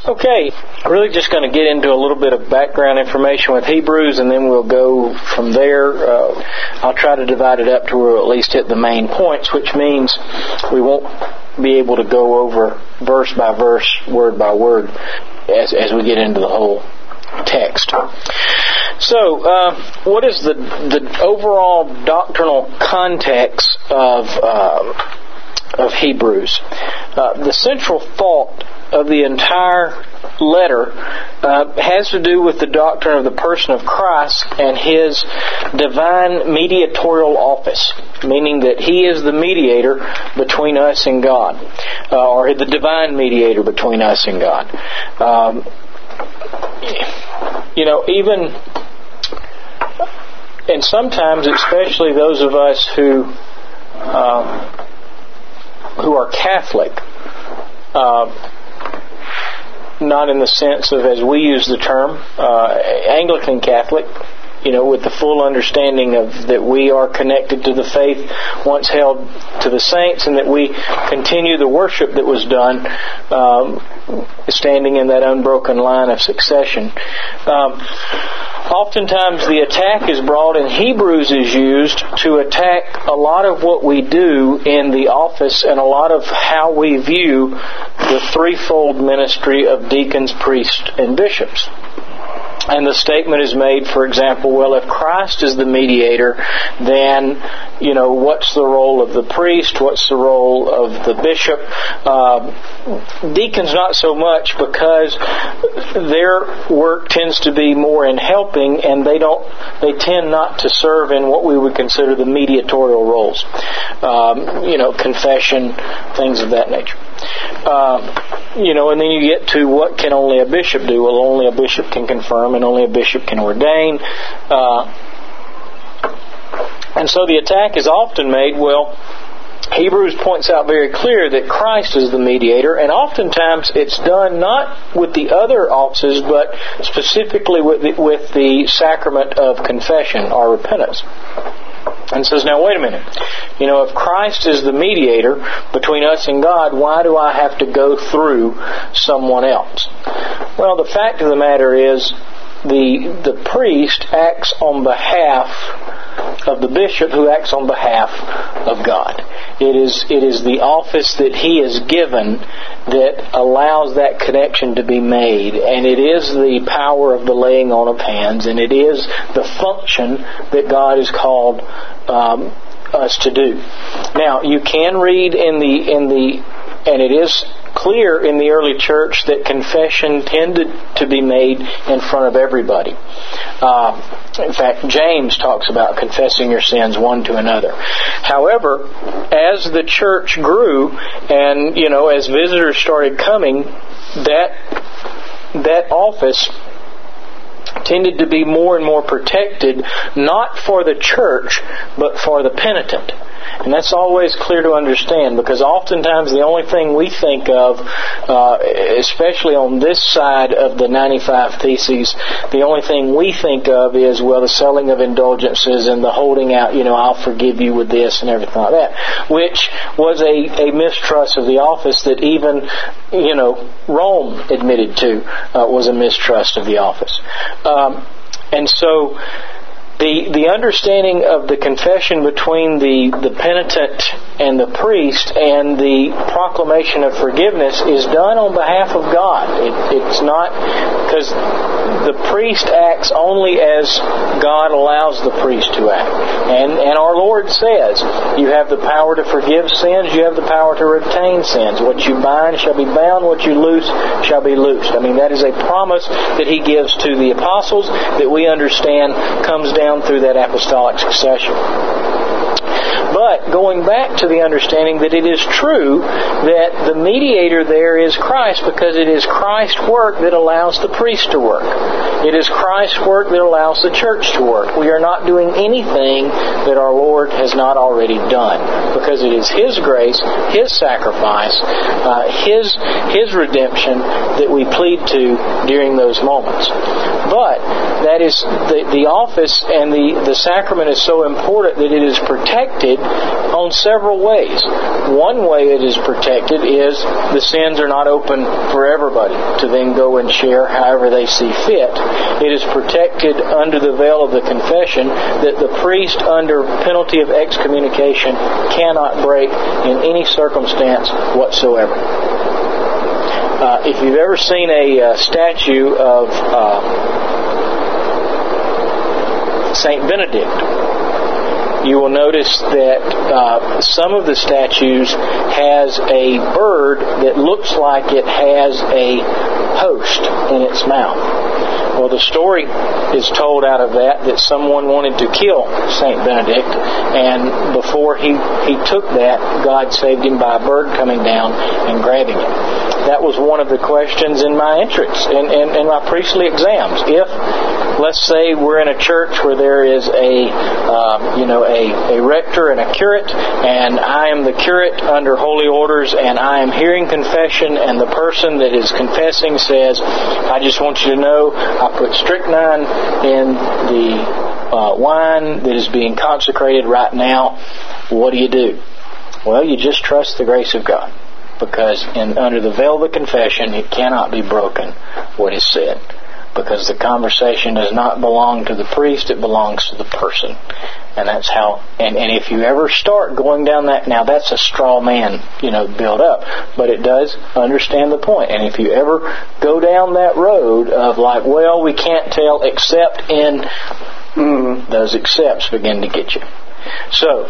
Okay, really just going to get into a little bit of background information with Hebrews, and then we'll go from there. I'll try to divide it up to where we'll at least hit the main points, which means we won't be able to go over verse by verse, word by word, as we get into the whole text. So, what is the overall doctrinal context of Hebrews? The central thought of the entire letter has to do with the doctrine of the person of Christ and His divine mediatorial office, meaning that He is the mediator between us and God, or the divine mediator between us and God. Even, and sometimes, especially those of us who are Catholic, not in the sense of, as we use the term, Anglican Catholic, with the full understanding of that we are connected to the faith once held to the saints, and that we continue the worship that was done, standing in that unbroken line of succession. Oftentimes the attack is brought, and Hebrews is used to attack a lot of what we do in the office and a lot of how we view the threefold ministry of deacons, priests, and bishops. And the statement is made, for example, well, if Christ is the mediator, then, what's the role of the priest? What's the role of the bishop? Deacons not so much, because their work tends to be more in helping, and they tend not to serve in what we would consider the mediatorial roles. Confession, things of that nature. And then you get to what can only a bishop do? Well, only a bishop can confirm, and only a bishop can ordain. And so the attack is often made, Hebrews points out very clear that Christ is the mediator, and oftentimes it's done not with the other offices, but specifically with the sacrament of confession or repentance. And says, now wait a minute. If Christ is the mediator between us and God, why do I have to go through someone else? Well, the fact of the matter is, the priest acts on behalf of the bishop, who acts on behalf of God. It is the office that he is given that allows that connection to be made, and it is the power of the laying on of hands, and it is the function that God has called us to do. Now, you can read in the and it is clear in the early church that confession tended to be made in front of everybody. In fact, James talks about confessing your sins one to another. However, as the church grew, and as visitors started coming, that office tended to be more and more protected, not for the church, but for the penitent. And that's always clear to understand, because oftentimes the only thing we think of, especially on this side of the 95 Theses, the only thing we think of is, the selling of indulgences and the holding out, I'll forgive you with this and everything like that, which was a mistrust of the office that even, Rome admitted to was a mistrust of the office. And so the understanding of the confession between the penitent and the priest and the proclamation of forgiveness is done on behalf of God. It's not, because the priest acts only as God allows the priest to act. And our Lord says, you have the power to forgive sins, you have the power to retain sins. What you bind shall be bound, what you loose shall be loosed. That is a promise that He gives to the apostles that we understand comes down through that apostolic succession. But going back to the understanding that it is true that the mediator there is Christ, because it is Christ's work that allows the priest to work. It is Christ's work that allows the church to work. We are not doing anything that our Lord has not already done, because it is His grace, His sacrifice, His redemption that we plead to during those moments. But that is the office, and the sacrament is so important that it is protected on several ways. One way it is protected is the sins are not open for everybody to then go and share however they see fit. It is protected under the veil of the confession that the priest, under penalty of excommunication, cannot break in any circumstance whatsoever. If you've ever seen a statue of Saint Benedict, you will notice that some of the statues has a bird that looks like it has a host in its mouth. Well, the story is told out of that someone wanted to kill Saint Benedict, and before he took that, God saved him by a bird coming down and grabbing him. That was one of the questions in my entrance, in my priestly exams. If, let's say, we're in a church where there is a rector and a curate, and I am the curate under holy orders, and I am hearing confession, and the person that is confessing says, I just want you to know, I put strychnine in the wine that is being consecrated right now. What do you do? Well, you just trust the grace of God. Because under the veil of the confession, it cannot be broken what is said. Because the conversation does not belong to the priest, it belongs to the person. And that's how, and if you ever start going down that, now that's a straw man, build up, but it does understand the point. And if you ever go down that road of like, well, we can't tell except in, those excepts begin to get you. So,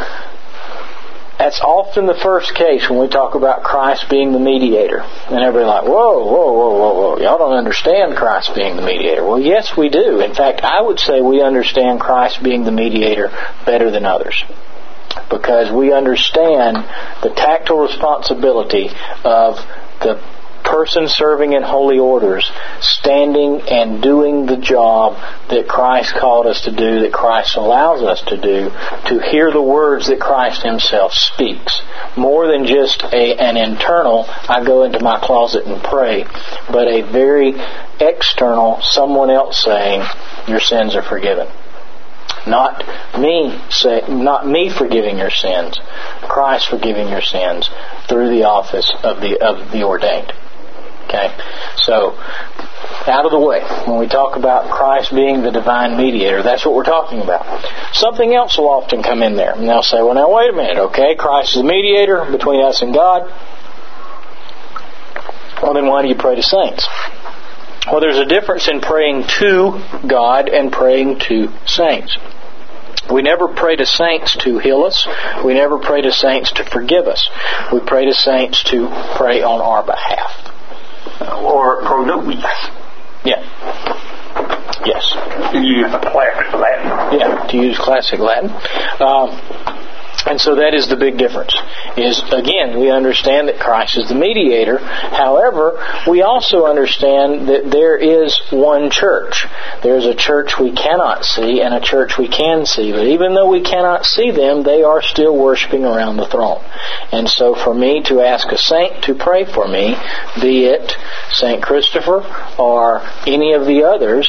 that's often the first case when we talk about Christ being the mediator. And everybody's like, whoa. Y'all don't understand Christ being the mediator. Well, yes, we do. In fact, I would say we understand Christ being the mediator better than others. Because we understand the tactile responsibility of the person serving in holy orders, standing and doing the job that Christ called us to do, that Christ allows us to do, to hear the words that Christ Himself speaks. More than just an internal, I go into my closet and pray, but a very external, someone else saying, your sins are forgiven. Not me forgiving your sins, Christ forgiving your sins through the office of the ordained. Okay, so out of the way, when we talk about Christ being the divine mediator, that's what we're talking about. Something else will often come in there, and they'll say, well, now wait a minute, okay, Christ is the mediator between us and God. Well, then why do you pray to saints? Well, there's a difference in praying to God and praying to saints. We never pray to saints to heal us. We never pray to saints to forgive us. We pray to saints to pray on our behalf. Or pro nobis. Yeah. Yes. To use classic Latin. Yeah, to use classic Latin. And so that is the big difference. Is, again, we understand that Christ is the mediator. However, we also understand that there is one church. There's a church we cannot see and a church we can see. But even though we cannot see them, they are still worshiping around the throne. And so for me to ask a saint to pray for me, be it St. Christopher or any of the others,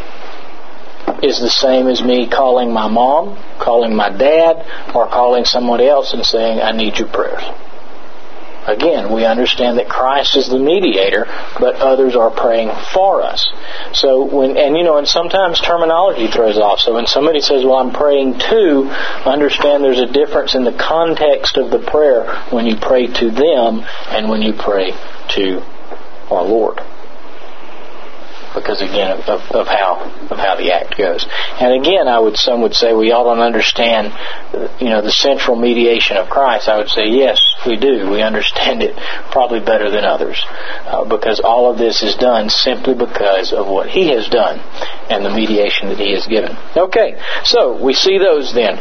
is the same as me calling my mom, calling my dad, or calling someone else and saying, I need your prayers. Again, we understand that Christ is the mediator, but others are praying for us. So and sometimes terminology throws off. So when somebody says, well, I'm praying to, understand there's a difference in the context of the prayer when you pray to them and when you pray to our Lord. Because again, of how the act goes. And again, some would say we all don't understand, the central mediation of Christ. I would say yes, we do. We understand it probably better than others, because all of this is done simply because of what He has done and the mediation that He has given. Okay, so we see those then.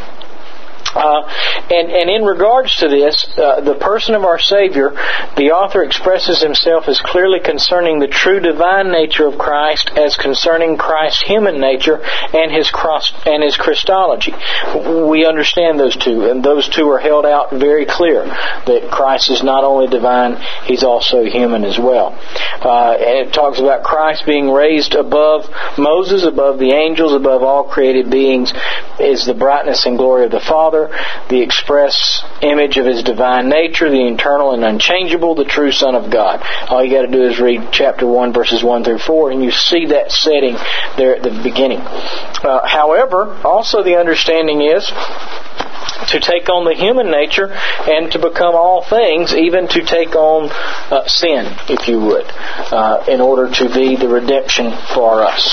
And in regards to this, the person of our Savior, the author expresses himself as clearly concerning the true divine nature of Christ as concerning Christ's human nature and his Christology. We understand those two, and those two are held out very clear, that Christ is not only divine, He's also human as well. And it talks about Christ being raised above Moses, above the angels, above all created beings, is the brightness and glory of the Father, Father, the express image of His divine nature, the eternal and unchangeable, the true Son of God. All you got to do is read chapter 1, verses 1 through 4, and you see that setting there at the beginning. However, also the understanding is to take on the human nature and to become all things, even to take on sin, if you would, in order to be the redemption for us.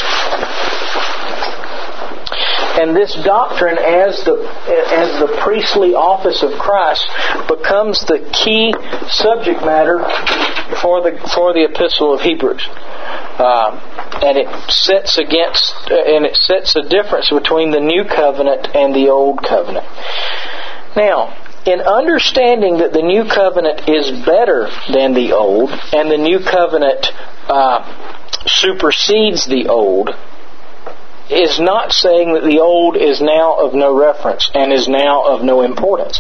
And this doctrine, as the priestly office of Christ, becomes the key subject matter for the Epistle of Hebrews. And it sets a difference between the New Covenant and the Old Covenant. Now, in understanding that the New Covenant is better than the Old, and the New Covenant supersedes the Old, is not saying that the Old is now of no reference and is now of no importance.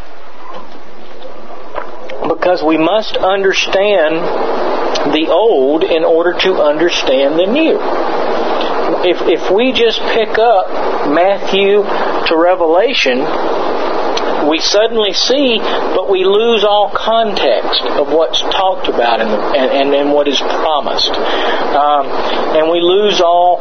Because we must understand the Old in order to understand the New. If we just pick up Matthew to Revelation, we suddenly see, but we lose all context of what's talked about and what is promised. And we lose all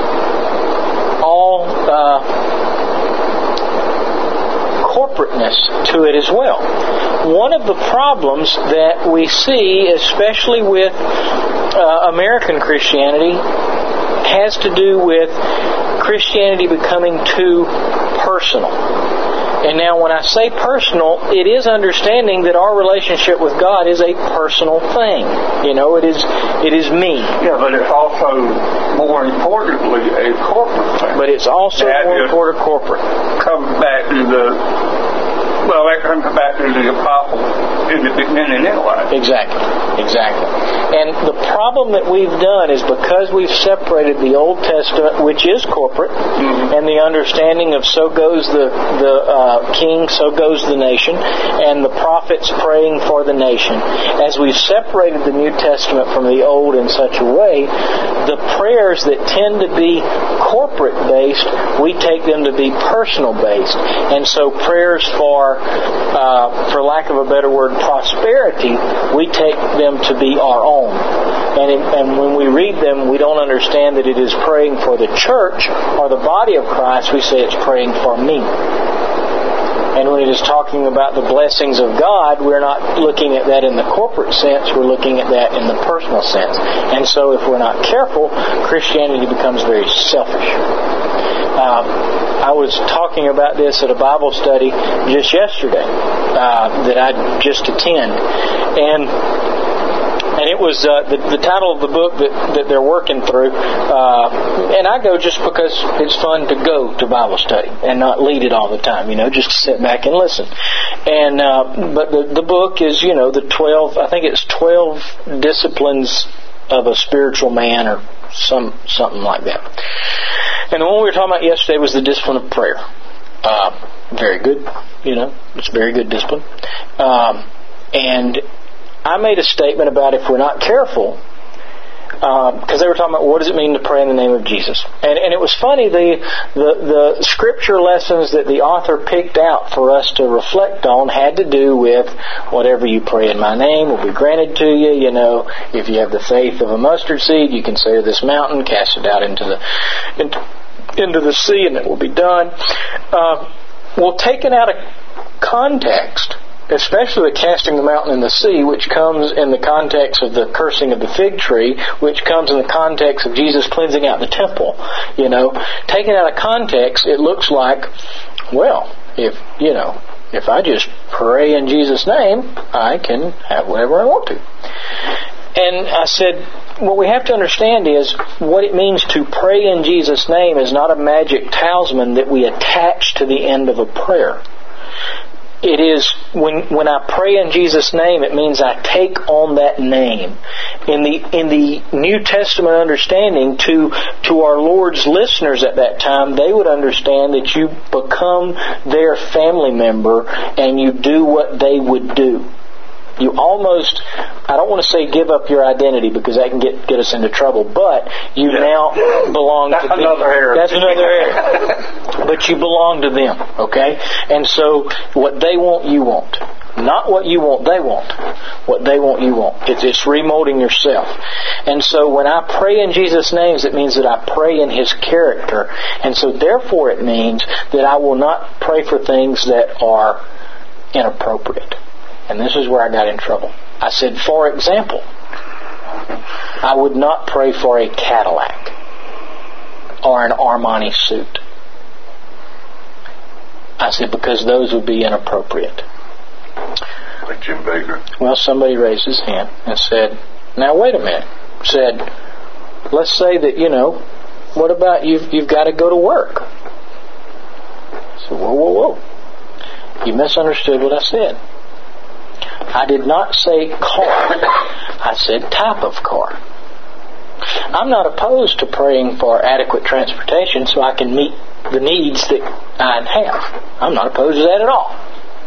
corporateness to it as well. One of the problems that we see, especially with American Christianity, has to do with Christianity becoming too personal. And now when I say personal, it is understanding that our relationship with God is a personal thing. You know, it is me. Yeah, but it's also, more importantly, a corporate thing. But it's also more important corporate. Comes back to that comes back to the apostle in the beginning anyway. Exactly. And the problem that we've done is because we've separated the Old Testament, which is corporate, and the understanding of so goes the king, so goes the nation, and the prophets praying for the nation. As we've separated the New Testament from the Old in such a way, the prayers that tend to be corporate-based, we take them to be personal-based. And so prayers for lack of a better word, prosperity, we take them to be our own. And when we read them, we don't understand that it is praying for the church or the body of Christ. We say it's praying for me. And when it is talking about the blessings of God, we're not looking at that in the corporate sense, we're looking at that in the personal sense. And so if we're not careful, Christianity becomes very selfish. I was talking about this at a Bible study just yesterday that I just attended. And it was the title of the book that they're working through. And I go just because it's fun to go to Bible study and not lead it all the time, just to sit back and listen. And but the book is, the 12, I think it's 12 disciplines of a spiritual man or something like that. And the one we were talking about yesterday was the discipline of prayer. Very good, it's a very good discipline. And I made a statement about if we're not careful, because they were talking about what does it mean to pray in the name of Jesus. And it was funny, the scripture lessons that the author picked out for us to reflect on had to do with whatever you pray in my name will be granted to you. If you have the faith of a mustard seed, you can say to this mountain, cast it out into the sea, and it will be done. Well, taken out of context, especially the casting the mountain in the sea, which comes in the context of the cursing of the fig tree, which comes in the context of Jesus cleansing out the temple. Taken out of context, it looks like, well, if I just pray in Jesus' name, I can have whatever I want to. And I said, what we have to understand is what it means to pray in Jesus' name is not a magic talisman that we attach to the end of a prayer. It is, when I pray in Jesus' name, it means I take on that name. In the New Testament understanding, to our Lord's listeners at that time, they would understand that you become their family member and you do what they would do. You almost, I don't want to say give up your identity because that can get us into trouble, but you now belong to them. That's another area. But you belong to them, okay? And so what they want, you want. Not what you want, they want. What they want, you want. It's remolding yourself. And so when I pray in Jesus' names, it means that I pray in His character. And so therefore it means that I will not pray for things that are inappropriate. And this is where I got in trouble. I said, for example, I would not pray for a Cadillac or an Armani suit. I said, because those would be inappropriate. Like Jim Baker. Well, somebody raised his hand and said, now wait a minute. Said, let's say that, what about you've got to go to work? I said, whoa. You misunderstood what I said. I did not say car. I said type of car. I'm not opposed to praying for adequate transportation so I can meet the needs that I have. I'm not opposed to that at all.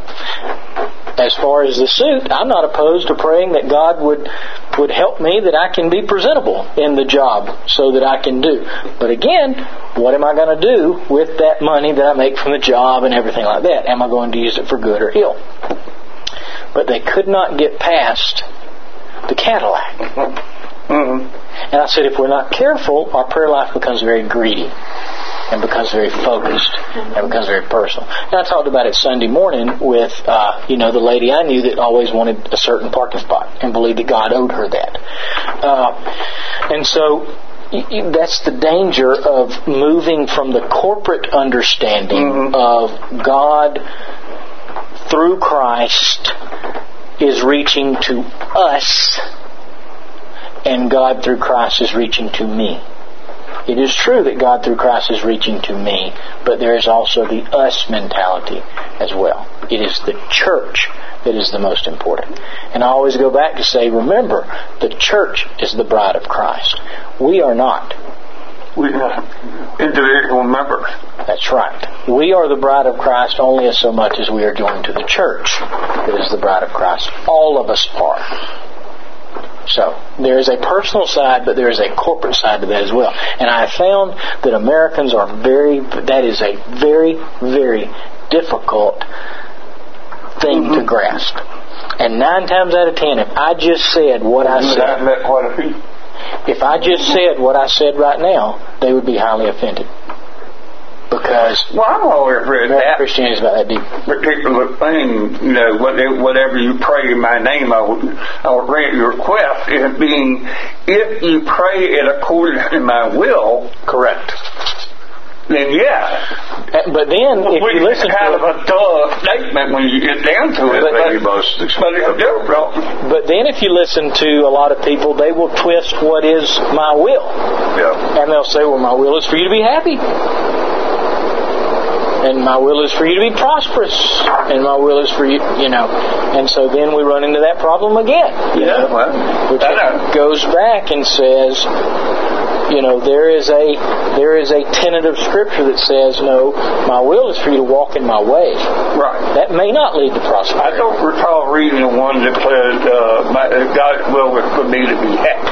As far as the suit, I'm not opposed to praying that God would help me, that I can be presentable in the job so that I can do. But again, what am I going to do with that money that I make from the job and everything like that? Am I going to use it for good or ill? But they could not get past the Cadillac. Mm-hmm. And I said, if we're not careful, our prayer life becomes very greedy and becomes very focused and becomes very personal. And I talked about it Sunday morning with, the lady I knew that always wanted a certain parking spot and believed that God owed her that. And so that's the danger of moving from the corporate understanding of God through Christ is reaching to us, and God through Christ is reaching to me. It is true that God through Christ is reaching to me, but there is also the us mentality as well. It is the church that is the most important. And I always go back to say, remember, the church is the bride of Christ. We are not. We are individual members. That's right. We are the bride of Christ only as so much as we are joined to the church that is the bride of Christ. All of us are. So, there is a personal side, but there is a corporate side to that as well. And I have found that Americans that is a very, very difficult thing to grasp. And 9 times out of 10, if I just said what I said, if I just said what I said right now, they would be highly offended. Because I'm always read that. Christianity is about that deep. Particular thing, whatever you pray in my name, I will grant your request. It being, if you pray it according to my will, correct. Then yeah. But then, if you listen kind of a duh statement when you get down to it. But then, if you listen to a lot of people, they will twist what is my will. Yeah. And they'll say, well, my will is for you to be happy. And my will is for you to be prosperous. And my will is for you, And so then we run into that problem again. Which goes back and says, there is a tenet of Scripture that says, no, my will is for you to walk in my way. Right. That may not lead to prosperity. I don't recall reading the one that said, God's will is for me to be happy.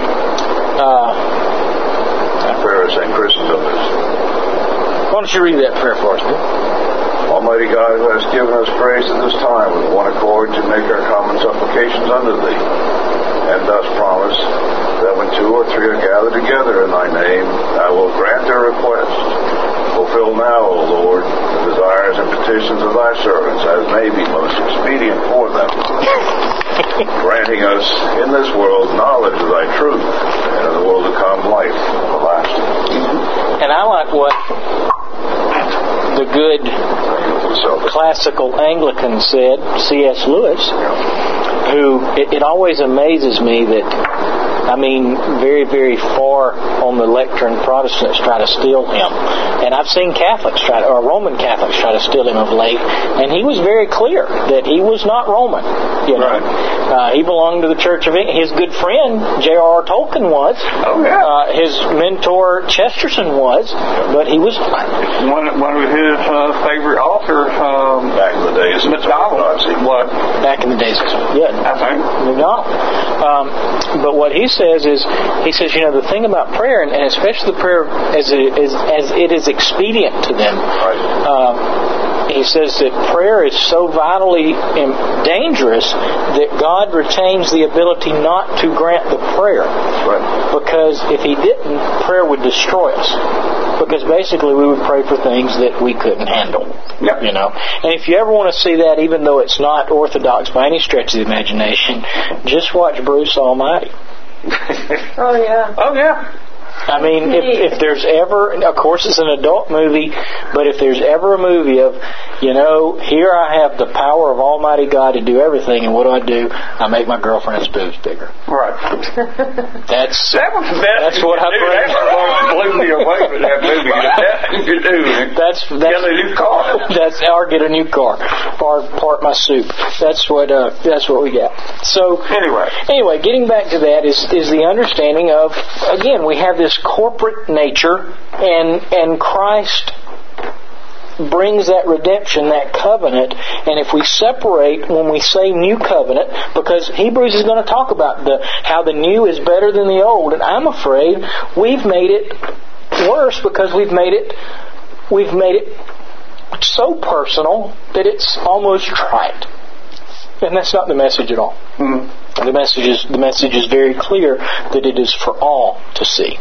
Prayer of St. Chrysostom is. Why don't you read that prayer for us, Bill? Almighty God, who hast given us grace at this time with one accord to make our common supplications unto Thee, and thus promise that when 2 or 3 are gathered together in Thy name, Thou wilt grant their request. Fulfill now, O Lord, the desires and petitions of Thy servants, as may be most expedient for them, granting us in this world knowledge of Thy truth, and in the world to come life everlasting. And I like what the good classical Anglican said, C.S. Lewis, who, it always amazes me that, very, very far on the lectern, Protestants try to steal him. And I've seen Roman Catholics try to steal him of late, and he was very clear that he was not Roman. Right. He belonged to the Church of England. His good friend, J.R.R. Tolkien, was. Oh, yeah. His mentor, Chesterton, was, but he was not. One of his favorite authors, back in the days, McDonald. Back in the days. Yeah, I think. No. But what he says is, the thing about prayer, and especially the prayer as it is expedient to them, he says that prayer is so vitally dangerous that God retains the ability not to grant the prayer. Right. Because if He didn't, prayer would destroy us. Because basically we would pray for things that we couldn't handle. Yep. And if you ever want to see that, even though it's not orthodox by any stretch of the imagination, just watch Bruce Almighty. Oh, yeah. Oh, yeah. I mean, if there's ever, of course it's an adult movie, but if there's ever a movie of, here I have the power of Almighty God to do everything, and what do? I make my girlfriend's boobs bigger. Right. That's what I pray. That blew me away with that movie. That's get a new car. Or get a new car, or part my soup. That's what we got. So anyway, getting back to that is the understanding of, again, we have this corporate nature, and Christ brings that redemption, that covenant. And if we separate when we say new covenant, because Hebrews is going to talk about how the new is better than the old, and I'm afraid we've made it worse because we've made it so personal that it's almost trite. And that's not the message at all. Mm-hmm. The message is very clear that it is for all to see.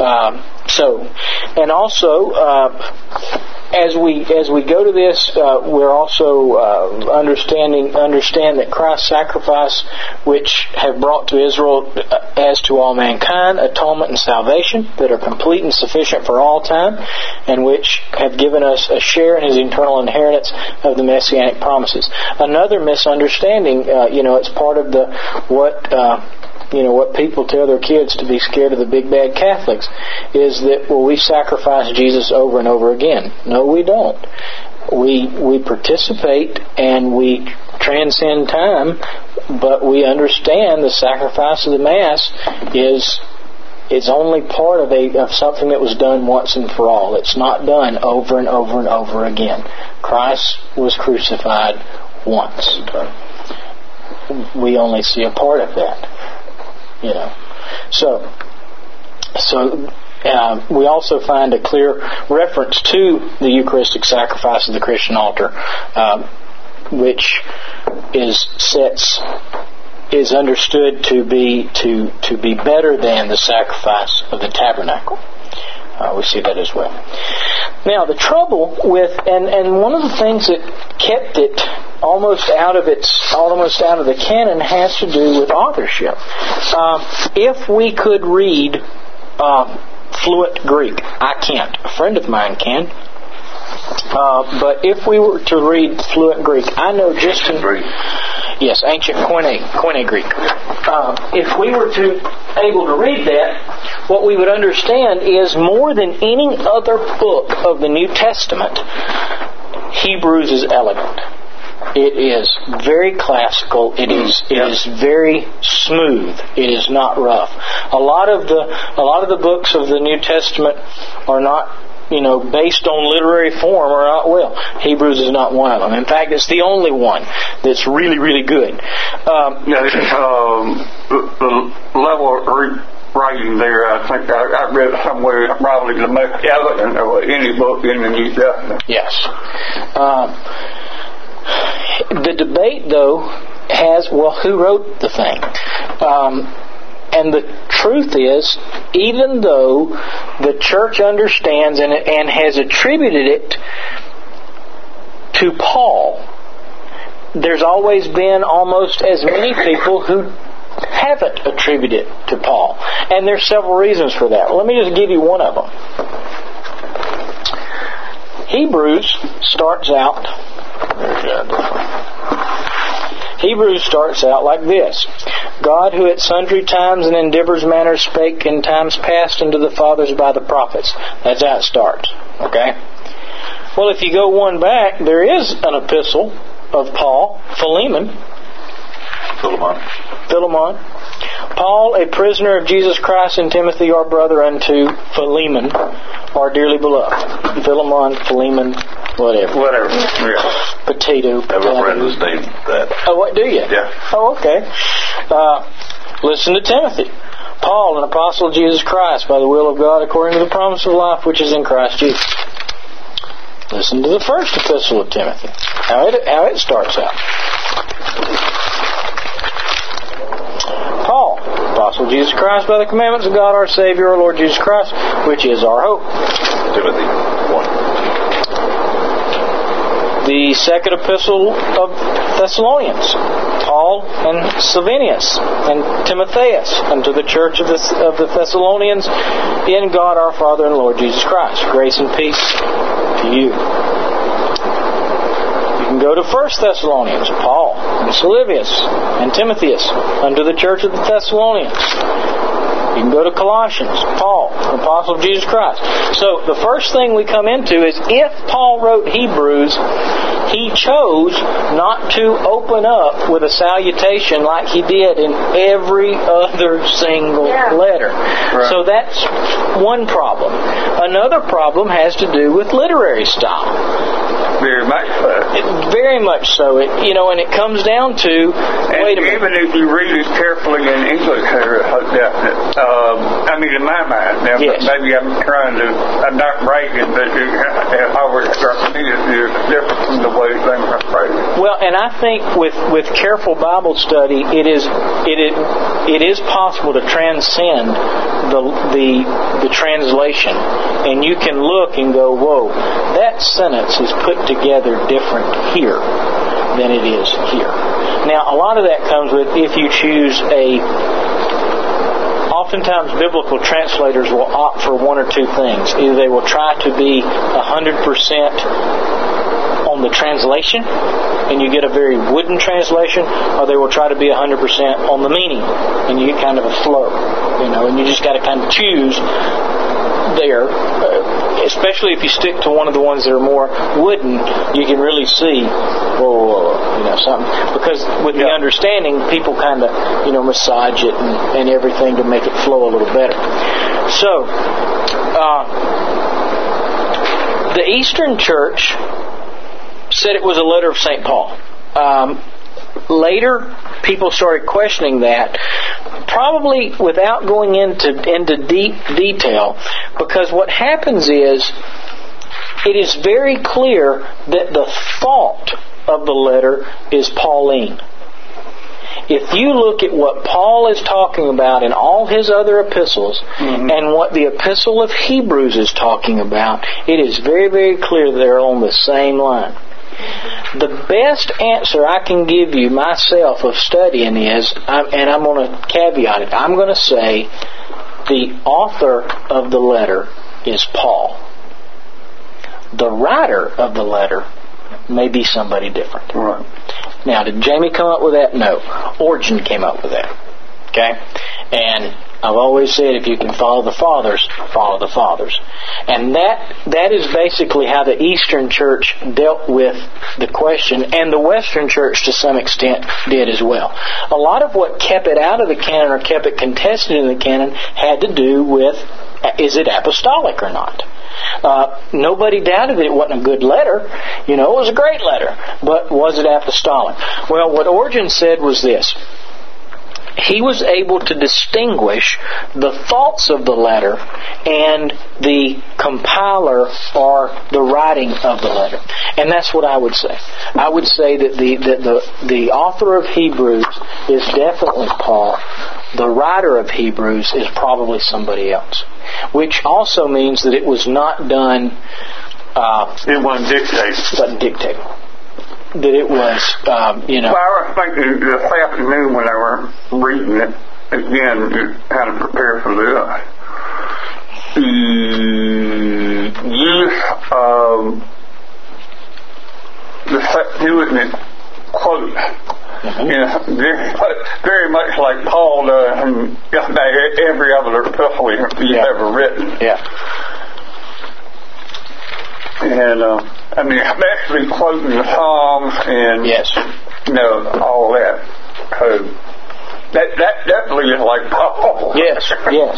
And also, as we go to this, we're also understand that Christ's sacrifice, which have brought to Israel as to all mankind atonement and salvation that are complete and sufficient for all time, and which have given us a share in His eternal inheritance of the Messianic promises. Another misunderstanding, it's part of what people tell their kids to be scared of the big bad Catholics, is that, we sacrifice Jesus over and over again. No, we don't. We participate and we transcend time, but we understand the sacrifice of the Mass is only part of something that was done once and for all. It's not done over and over and over again. Christ was crucified once. We only see a part of that. So we also find a clear reference to the Eucharistic sacrifice of the Christian altar, which is understood to be better than the sacrifice of the tabernacle. We see that as well. Now, the trouble with, and one of the things that kept it almost out of the canon has to do with authorship. If we could read fluent Greek, I can't. A friend of mine can. But if we were to read fluent Greek, I know just in Greek. Yes, ancient Koine Greek. If we were able to read that, what we would understand is more than any other book of the New Testament, Hebrews is elegant. It is very classical. It is very smooth. It is not rough. A lot of the books of the New Testament are not, based on literary form or not well. Hebrews is not one of them. In fact, it's the only one that's really, really good. The level of writing there, I think I read somewhere, probably the most elegant of any book in the New Testament. Yes. The debate, though, has, who wrote the thing? And the truth is, even though the church understands and has attributed it to Paul, there's always been almost as many people who haven't attributed it to Paul. And there's several reasons for that. Let me just give you one of them. Hebrews starts out like this. God, who at sundry times and in divers manners spake in times past unto the fathers by the prophets. That's how it starts. Okay? Well, if you go one back, there is an epistle of Paul, Philemon. Paul, a prisoner of Jesus Christ, and Timothy, our brother, unto Philemon, our dearly beloved. Philemon, Philemon, whatever. Yeah. Potato. I have a friend who's named that. Oh, what do you? Yeah. Oh, okay. Listen to Timothy. Paul, an apostle of Jesus Christ, by the will of God, according to the promise of life which is in Christ Jesus. Listen to the first epistle of Timothy, how it starts out. Paul, apostle of Jesus Christ, by the commandments of God our Savior, our Lord Jesus Christ, which is our hope. Timothy 1. The second epistle of Thessalonians, Paul and Silvanus and Timotheus, unto the church of the Thessalonians, in God our Father and Lord Jesus Christ. Grace and peace to you. You can go to 1 Thessalonians, Paul and Silvanus and Timotheus, unto the church of the Thessalonians. You can go to Colossians, Paul, an apostle of Jesus Christ. So the first thing we come into is if Paul wrote Hebrews, he chose not to open up with a salutation like he did in every other single letter. Right. So that's one problem. Another problem has to do with literary style. Very much so. Very much so. And it comes down to, wait a minute. Even if you read it carefully in English, in my mind, now, yes. Maybe I'm not bragging, but if I were to see it, it's different from the way things are phrased. Well, and I think with careful Bible study, it is possible to transcend the translation, and you can look and go, whoa, that sentence is put together different here than it is here. Now, a lot of that comes with if you choose oftentimes biblical translators will opt for one or two things. Either they will try to be 100% on the translation, and you get a very wooden translation, or they will try to be 100% on the meaning, and you get kind of a flow, and you just got to kind of choose there. Especially if you stick to one of the ones that are more wooden, you can really see, something. Because with the understanding, people kind of, massage it and everything to make it flow a little better. So, the Eastern Church said it was a letter of St. Paul. Later, people started questioning that, probably without going into deep detail, because what happens is, it is very clear that the thought of the letter is Pauline. If you look at what Paul is talking about in all his other epistles, and what the epistle of Hebrews is talking about, it is very, very clear they're on the same line. The best answer I can give you myself of studying is, and I'm going to caveat it, I'm going to say the author of the letter is Paul. The writer of the letter may be somebody different. Right. Now, did Jamie come up with that? No. Origen came up with that. Okay? And I've always said, if you can follow the fathers, follow the fathers. And that is basically how the Eastern Church dealt with the question, and the Western Church to some extent did as well. A lot of what kept it out of the canon or kept it contested in the canon had to do with, is it apostolic or not? Nobody doubted it wasn't a good letter. It was a great letter. But was it apostolic? Well, what Origen said was this. He was able to distinguish the thoughts of the letter and the compiler or the writing of the letter. And that's what I would say. I would say that the author of Hebrews is definitely Paul. The writer of Hebrews is probably somebody else. Which also means that it was not done... it wasn't dictated. That it was, Well, I was thinking this afternoon when I was reading it again to kind of prepare for this. The use of the Septuagint quote, very much like Paul does in just about every other epistle he's ever written. Yeah. And especially quoting the Psalms and yes, all that. So That definitely is like Paul. Yes.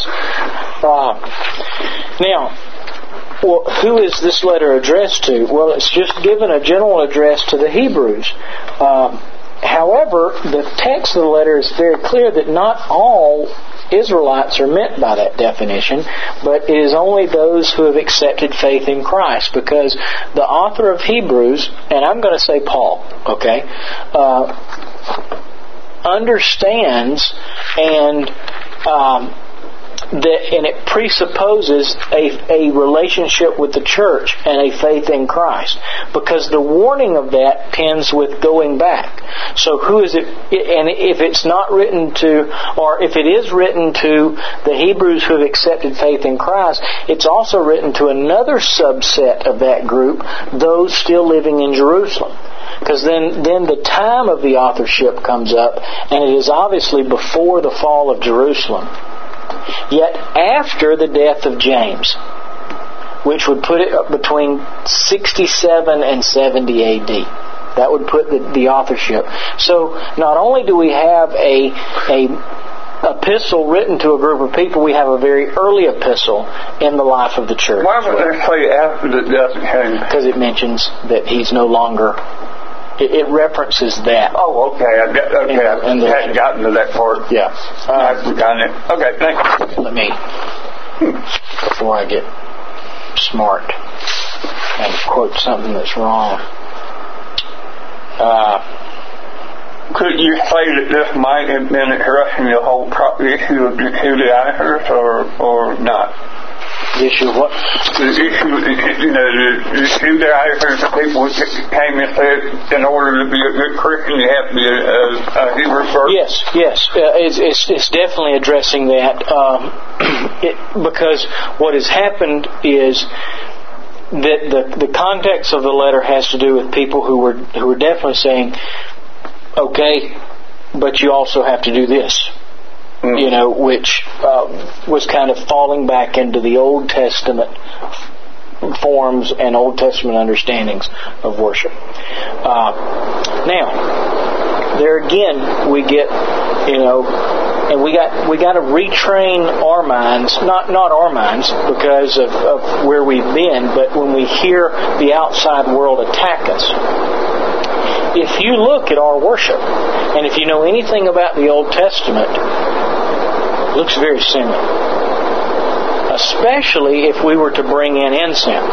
Now, well, who is this letter addressed to? Well, it's just given a general address to the Hebrews. However, the text of the letter is very clear that not all Israelites are meant by that definition, but it is only those who have accepted faith in Christ, because the author of Hebrews, and I'm going to say Paul, okay, understands and it presupposes a relationship with the church and a faith in Christ, because the warning of that tends with going back. So who is it? And if it's not written to, or if it is written to the Hebrews who have accepted faith in Christ, it's also written to another subset of that group, those still living in Jerusalem. Because then the time of the authorship comes up, and it is obviously before the fall of Jerusalem. Yet after the death of James, which would put it between 67 and 70 A.D. That would put the authorship. So not only do we have a epistle written to a group of people, we have a very early epistle in the life of the church. Why would they say after the death of James? Because it mentions that he's no longer... It references that. Oh, okay. I hadn't gotten to that part. Yeah. I've gotten it. Okay, thanks. Let me, before I get smart and quote something that's wrong. Could you say that this might have been addressing the whole issue of the Judaizers or not? The issue of what? The issue, the Judaizers, people came and said, in order to be a good Christian, you have to be a Hebrew first. Yes. It's definitely addressing that. Because what has happened is that the context of the letter has to do with people who were definitely saying, okay, but you also have to do this. Which was kind of falling back into the Old Testament forms and Old Testament understandings of worship. Now, there again, we get, and we got to retrain our minds, not our minds because of where we've been, but when we hear the outside world attack us. If you look at our worship, and if you know anything about the Old Testament, it looks very similar. Especially if we were to bring in incense.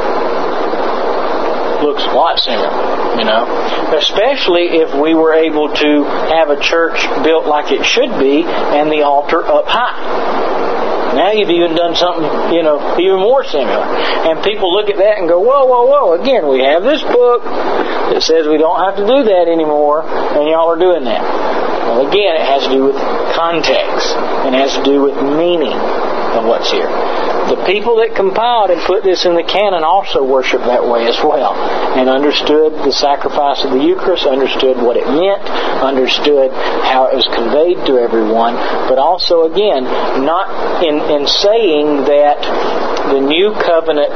Looks a lot similar, Especially if we were able to have a church built like it should be and the altar up high. Now you've even done something, even more similar. And people look at that and go, whoa. Again, we have this book that says we don't have to do that anymore, and y'all are doing that. Well, again, it has to do with context, and it has to do with meaning of what's here. The people that compiled and put this in the canon also worshiped that way as well, and understood the sacrifice of the Eucharist, understood what it meant, understood how it was conveyed to everyone, but also, again, not in saying that the new covenant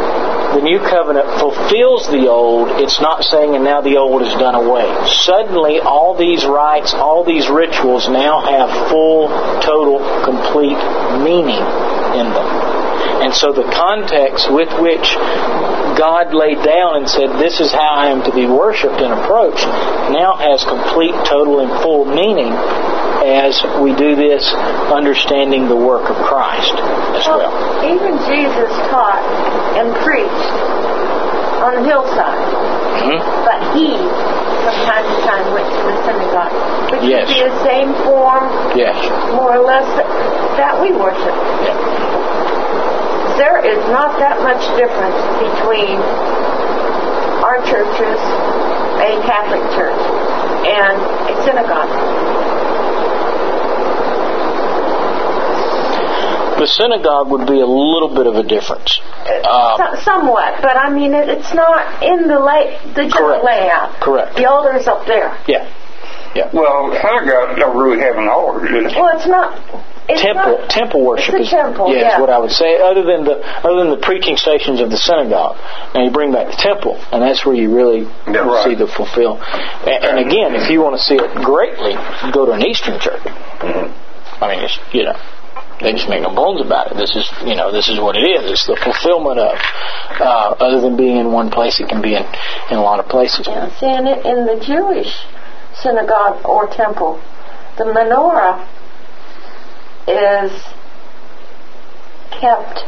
fulfills the old. It's not saying, and now the old is done away. Suddenly, all these rites, all these rituals now have full, total, complete meaning in them. And so the context with which God laid down and said, this is how I am to be worshipped and approached, now has complete, total, and full meaning as we do this understanding the work of Christ as well. Even Jesus taught and preached on the hillside. Mm-hmm. But he, from time to time, went to the synagogue. Which would be the same form, more or less, that we worship. Yeah. There is not that much difference between our churches, a Catholic church, and a synagogue. The synagogue would be a little bit of a difference. Somewhat, but I mean, it's not in the general layout. Correct. The altar is up there. Yeah. Well, synagogues don't really have an altar, do they? Well, it's not. temple worship. It's a temple, is what I would say. Other than the preaching stations of the synagogue. Now you bring back the temple, and that's where you really see the fulfill. And again, if you want to see it greatly, go to an Eastern church. I mean, it's, they just make no bones about it. This is what it is. It's the fulfillment of. Other than being in one place, it can be in a lot of places. Yeah, see, in the Jewish synagogue or temple, the menorah is kept.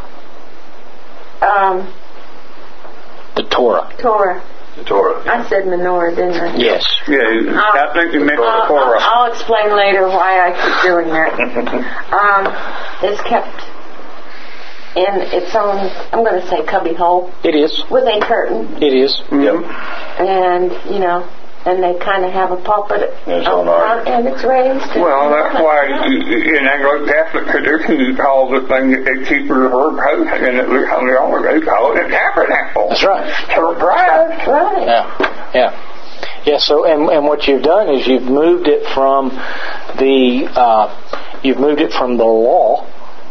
The Torah. The Torah. I said menorah, didn't I? Yes. Yeah, I think you meant the Torah. I'll explain later why I keep doing that. It's kept in its own, I'm going to say cubby hole. It is. With a curtain. It is. Yep. And, and they kind of have a pulpit up front, and it's raised. Well, that's why in Anglo-Catholic tradition you call the thing that they keep the herb house, and it looks on the altar, they call it a tabernacle. That's right. That's right. Yeah. So, and what you've done is you've moved it from the law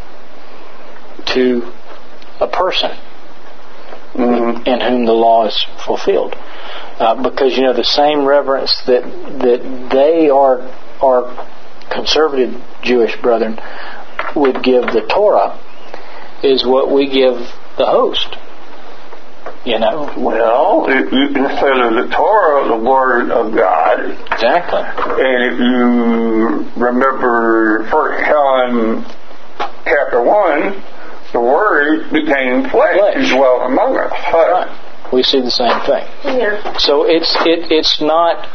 to a person in whom the law is fulfilled. Because the same reverence that they are conservative Jewish brethren would give the Torah is what we give the host. Well, instead of the Torah, the Word of God. Exactly. And if you remember 1 John chapter 1, the Word became flesh and dwelt among us. Right. We see the same thing. Yeah. So it's not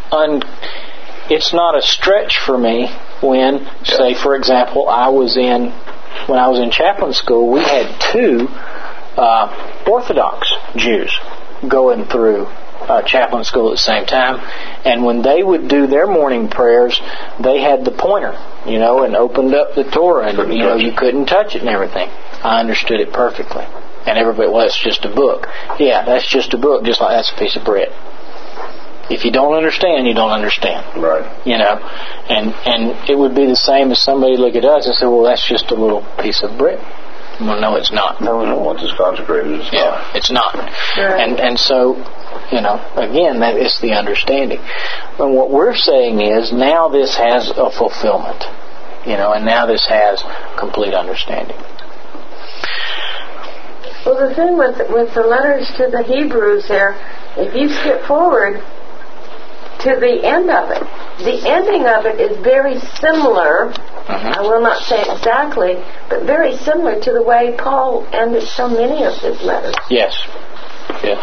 a stretch for me when, say, for example, when I was in chaplain school, we had 2 Orthodox Jews going through chaplain school at the same time, and when they would do their morning prayers, they had the pointer, and opened up the Torah, and you couldn't touch it and everything. I understood it perfectly. And everybody, well, it's just a book. Yeah, that's just a book, just like that's a piece of bread. If you don't understand, you don't understand. Right. And it would be the same as somebody look at us and say, well, that's just a little piece of bread. Well, no, it's not. No, once it's consecrated, it's not. It's not. Right. And so, again, that is the understanding. And what we're saying is now this has a fulfillment, and now this has complete understanding. Well, the thing with the letters to the Hebrews there, if you skip forward to the end of it, the ending of it is very similar. I will not say exactly, but very similar to the way Paul ended so many of his letters. Yes. Yeah.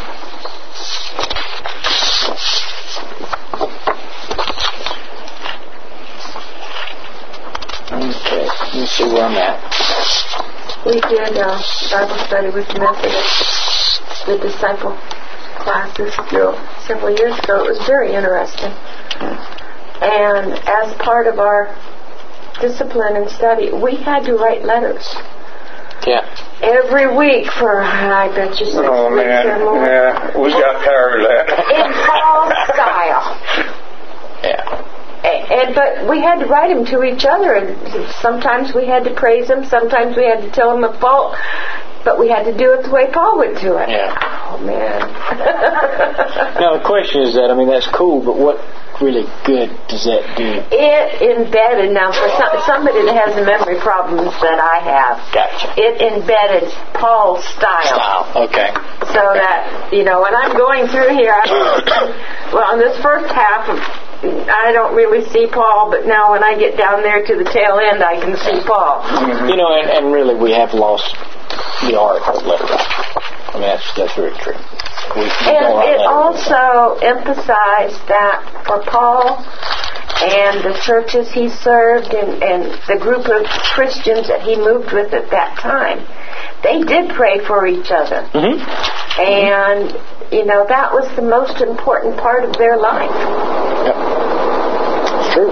Okay. Let me see where I'm at. We did Bible study with Methodist, the disciple classes several years ago. It was very interesting. And as part of our discipline and study, we had to write letters. Yeah. Every week for, I bet you, 6 weeks or more. Yeah, we got tired of that. In Paul's style. Yeah. But we had to write them to each other, and sometimes we had to praise them, sometimes we had to tell them a fault, but we had to do it the way Paul would do it. Yeah. Oh, man. Now, the question is that, that's cool, but what really good does that do? It embedded, now for somebody that has the memory problems that I have, Gotcha. It embedded Paul's style. Okay. So that, when I'm going through here, in this first half of I don't really see Paul, but now when I get down there to the tail end, I can see Paul. And really we have lost the art of letter writing. That's very true. And it also emphasized that for Paul and the churches he served and the group of Christians that he moved with at that time, they did pray for each other. And that was the most important part of their life. Yep. It's true.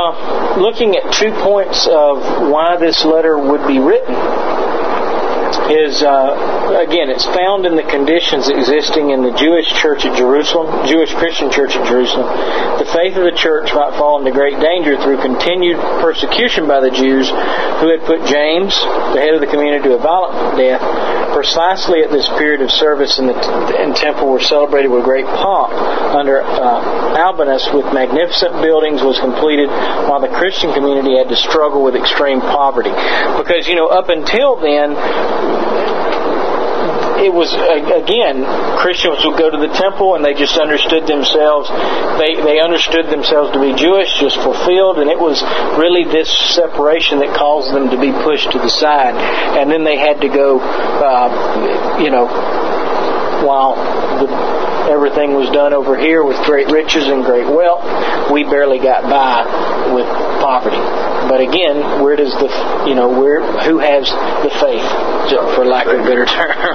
Looking at 2 points of why this letter would be written is, again, it's found in the conditions existing in the Jewish church at Jerusalem, Jewish Christian church at Jerusalem. The faith of the church might fall into great danger through continued persecution by the Jews who had put James, the head of the community, to a violent death. Precisely at this period of service in the temple were celebrated with great pomp under Albinus, with magnificent buildings, was completed, while the Christian community had to struggle with extreme poverty. Because, up until then, it was, again, Christians would go to the temple and they just understood themselves, they understood themselves to be Jewish, just fulfilled, and it was really this separation that caused them to be pushed to the side. And then they had to go, while everything was done over here with great riches and great wealth, we barely got by with poverty. But again, where does who has the faith, for lack of a better term?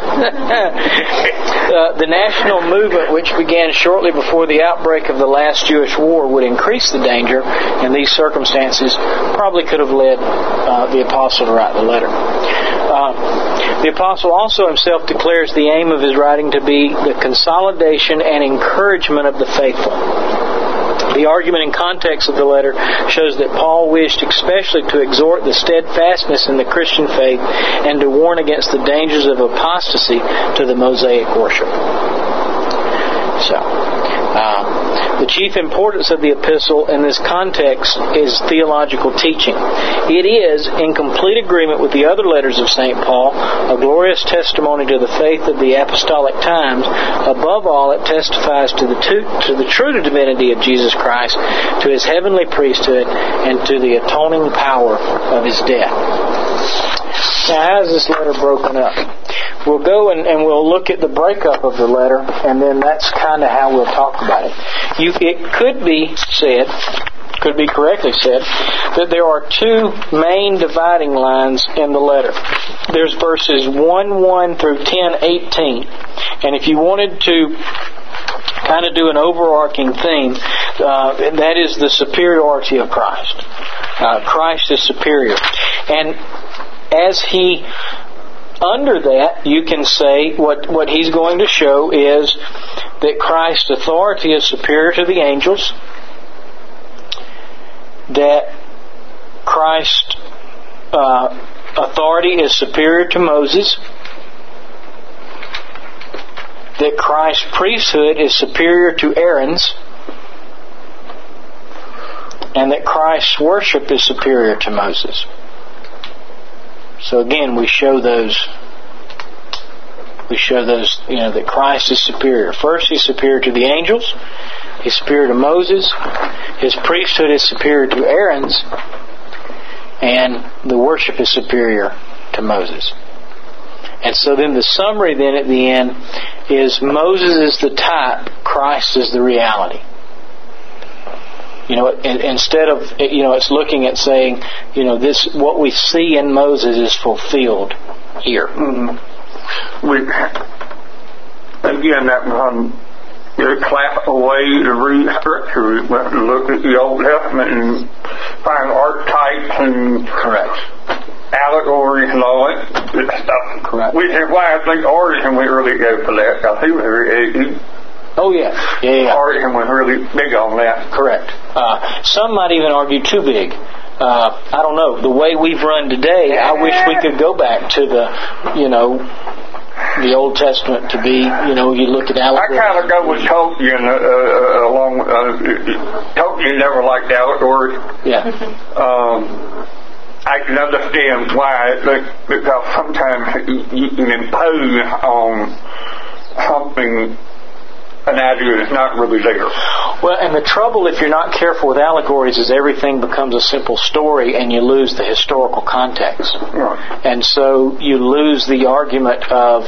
The national movement, which began shortly before the outbreak of the last Jewish war, would increase the danger, and these circumstances probably could have led the apostle to write the letter. The apostle also himself declares the aim of his writing to be the consolidation and encouragement of the faithful. The argument and context of the letter shows that Paul wished especially to exhort the steadfastness in the Christian faith and to warn against the dangers of apostasy to the Mosaic worship. The chief importance of the epistle in this context is theological teaching. It is, in complete agreement with the other letters of St. Paul, a glorious testimony to the faith of the apostolic times. Above all, it testifies to the true divinity of Jesus Christ, to His heavenly priesthood, and to the atoning power of His death. Now, how is this letter broken up? We'll go and we'll look at the breakup of the letter, and then that's kind of how we'll talk about it. It could be correctly said, that there are two main dividing lines in the letter. There's verses 1:1 through 10:18. And if you wanted to kind of do an overarching theme, that is the superiority of Christ. Christ is superior. And as he... under that, you can say what he's going to show is that Christ's authority is superior to the angels, that Christ's authority is superior to Moses, that Christ's priesthood is superior to Aaron's, and that Christ's worship is superior to Moses. So again, we show those, that Christ is superior. First, He's superior to the angels. He's superior to Moses. His priesthood is superior to Aaron's. And the worship is superior to Moses. And so then the summary then at the end is Moses is the type, Christ is the reality. Instead of, it's looking at saying, this, what we see in Moses is fulfilled here. Mm-hmm. That clap away the read Scripture, look at the Old Testament and find archetypes and allegories and all that stuff. Correct. Which is why I think Origen we really go for that, because he was Origen was really big on that. Correct. Some might even argue too big. I don't know. The way we've run today, I wish we could go back to the Old Testament to be, you look at allegory. I kind of go with Tolkien along with Tolkien never liked allegory. Yeah. I can understand why, because sometimes you can impose on something an idea is not really there. Well, and the trouble, if you're not careful with allegories, is everything becomes a simple story and you lose the historical context. Right. And so you lose the argument of,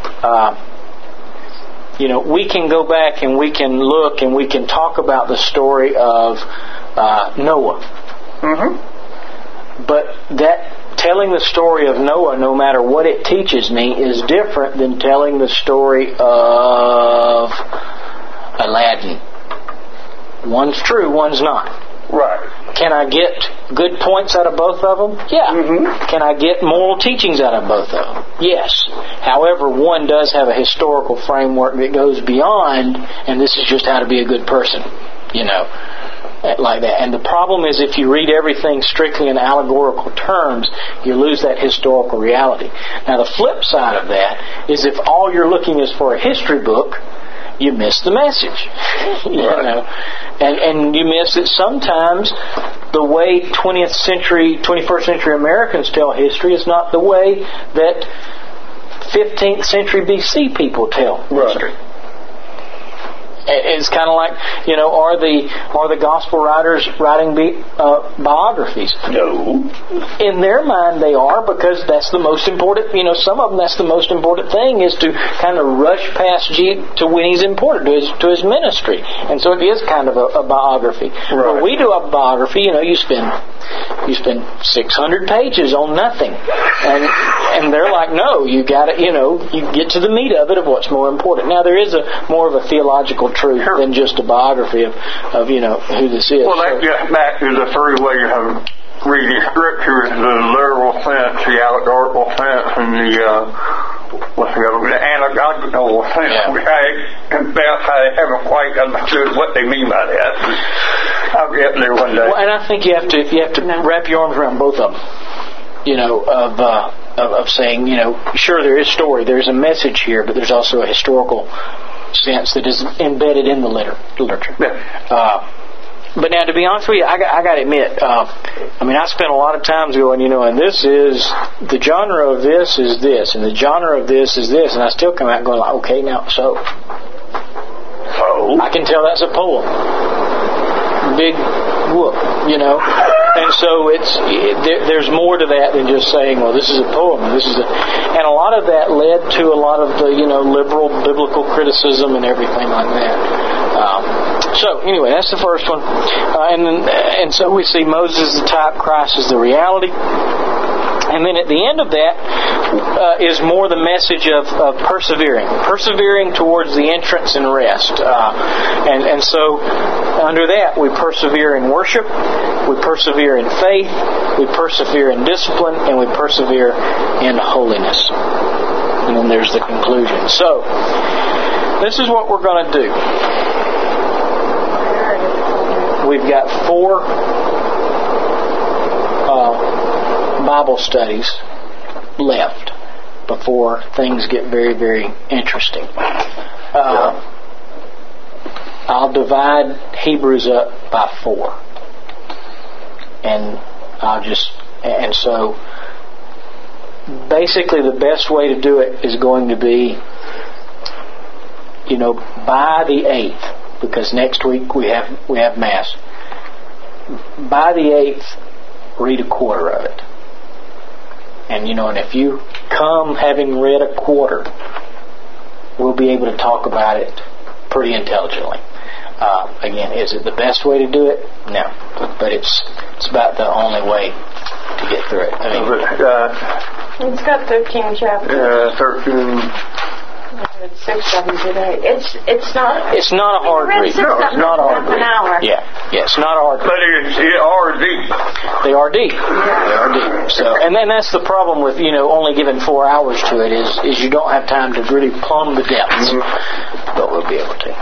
we can go back and we can look and we can talk about the story of Noah. Mm-hmm. But that telling the story of Noah, no matter what it teaches me, is different than telling the story of Aladdin. One's true, one's not. Right. Can I get good points out of both of them? Yeah. Mm-hmm. Can I get moral teachings out of both of them? Yes. However, one does have a historical framework that goes beyond, and this is just how to be a good person, like that. And the problem is if you read everything strictly in allegorical terms, you lose that historical reality. Now, the flip side of that is if all you're looking is for a history book, you miss the message, and you miss that sometimes the way 21st century Americans tell history is not the way that 15th century BC people tell history. It's kind of like, are the gospel writers writing biographies? No. In their mind they are, because that's the most important, some of them, that's the most important thing, is to kind of rush past to when he's important to his ministry. And so it is kind of a biography. Right. When we do a biography, you spend 600 pages on nothing. And they're like, no, you got to, you get to the meat of it, of what's more important. Now, there is more of a theological truth than just a biography of who this is. Well, that gets back to the three ways of reading Scripture: the literal sense, the allegorical sense, and the analogical sense. Yeah. I confess I haven't quite understood what they mean by that. I'll get there one day. Well, and I think you have to wrap your arms around both of them. Of saying, sure, there is story, there's a message here, but there's also a historical sense that is embedded in the literature. Yeah. But now, to be honest with you, I got to admit, I spent a lot of times going, and this is, the genre of this is this, and the genre of this is this, and I still come out going, like, okay, now, so I can tell that's a poem. Big whoop, and so there's more to that than just saying, well, this is a poem, and and a lot of that led to a lot of the liberal biblical criticism and everything like that. So anyway, that's the first one, and so we see Moses as the type, Christ as the reality. And then at the end of that is more the message of persevering towards the entrance and rest. And so under that we persevere in worship, we persevere in faith, we persevere in discipline, and we persevere in holiness. And then there's the conclusion. So this is what we're going to do. We've got 4 Bible studies left before things get very, very interesting. I'll divide Hebrews up by 4. And so basically the best way to do it is going to be, by the 8th, because next week we have Mass. By the 8th, read a quarter of it. And and if you come having read a quarter, we'll be able to talk about it pretty intelligently. Again, is it the best way to do it? No, but it's about the only way to get through it. It's got 13 chapters. 13. It's 6 of them today. It's not. It's not a hard read. No, it's not a hard read. An hour. Yeah, it's not a hard read. But they are deep. They are deep. They are deep. So, and then that's the problem with only giving 4 hours to it is you don't have time to really plumb the depths. Mm-hmm. But we'll be able to.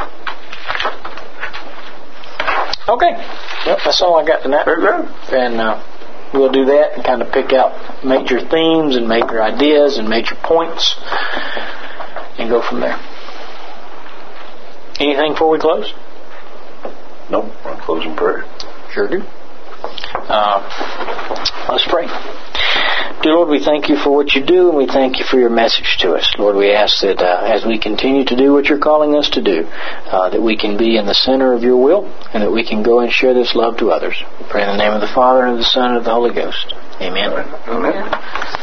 Okay. Yep, that's all I got tonight. Very good. And we'll do that and kind of pick out major themes and major ideas and major points and go from there. Anything before we close? Nope. I'll close in prayer. Sure do. Let's pray. Dear Lord, we thank you for what you do, and we thank you for your message to us. Lord, we ask that as we continue to do what you're calling us to do, that we can be in the center of your will, and that we can go and share this love to others. We pray in the name of the Father, and of the Son, and of the Holy Ghost. Amen. Amen.